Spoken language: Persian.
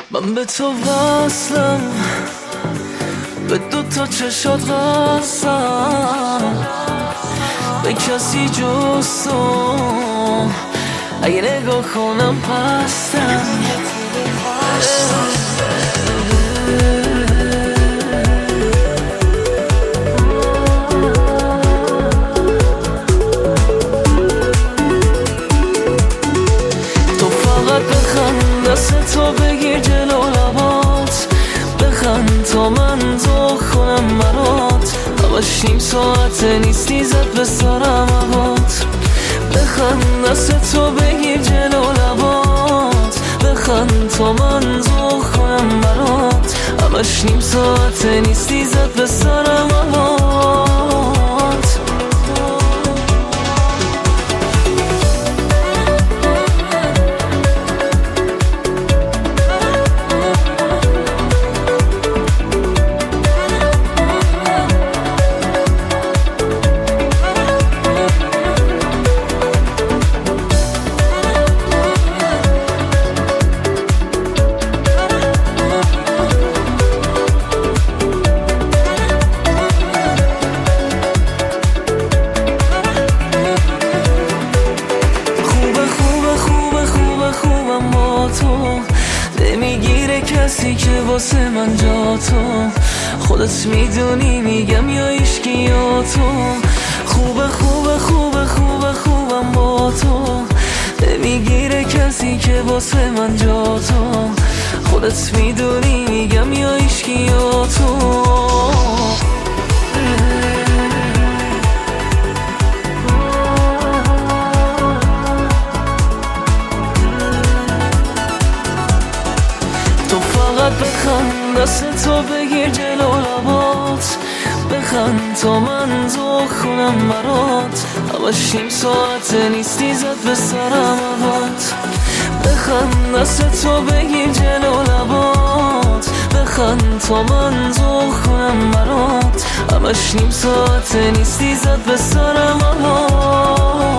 من به تو وصلم، به دوتا چشات قصم، به کسی جز تو اگه نگاه کنم پستم. تو فقط بخند، دست تو بگیر جلو لبات، بخند تا من ذوق کنم برات. همش نیم ساعته نیستی زد به سرم هوات. بخند، دست تو بگیر جلو لبات، بخند تا من ذوق کنم برات. همش نیم ساعته نیستی زد به سرم هوات. نمیگیره کسی که واسه من جا تو، خودت میدونی میگم یا ایشکی یا تو. خوبه خوبه خوبه خوبه خوبم با تو، نمیگیره کسی که واسه من جا تو، خودت میدونی میگم یا ایشکی یا تو. بخند، دست تو بگیر جلو لبات، بخند تا من ذوق کنم برات. همش نیم ساعته نیستی زد به سرم هوات. بخند، دست تو بگیر جلو لبات، بخند تا من ذوق کنم برات. همش نیم ساعته نیستی زد به سرم هوات.